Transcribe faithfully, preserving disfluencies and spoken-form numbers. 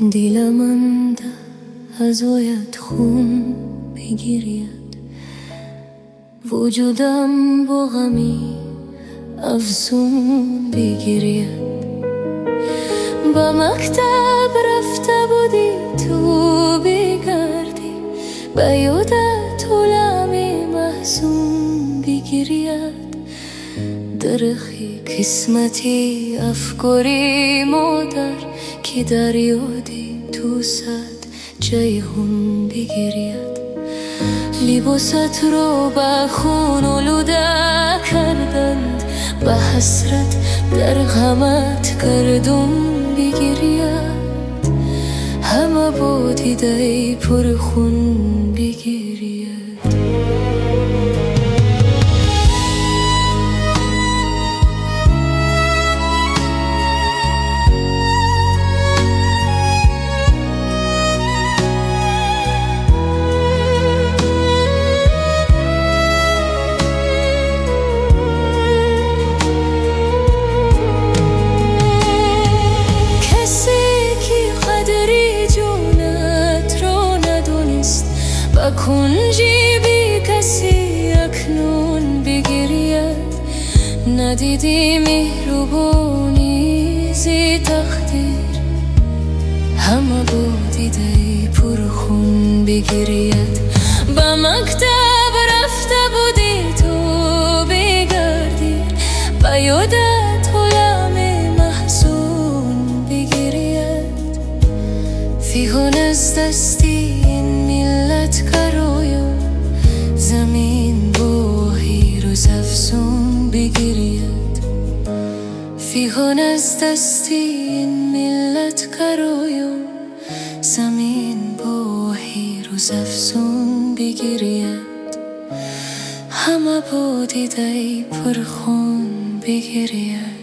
دیلم ده ازایت خون بگیرید، وجودم با غمی افزون بگیرید. با مکتب رفته بودی تو بگردی، به یادت علمی محزون بگیرید. درخی قسمتی افکاری مادر که در یادی تو صد جیهون بگیرید. لباست رو به خون آلوده کردند، به حسرت در غمت گردون بگیرید. همه با دیده پر خون بگیرید. کنجی بی کسی اکنون بگیرید. ندیدی مهربانی زی تقدیر، همه با دیده پر خون بگیرید. به مکتب رفته بودی تو بگردی، به یادت علم محزون بگیرید. فیهان از دستی زمین با هیروز افزون بگیرید. فیهان از دستی این ملت قرایم، زمین با هیروز افزون بگیرید. همه با دیده پر خون بگیرید.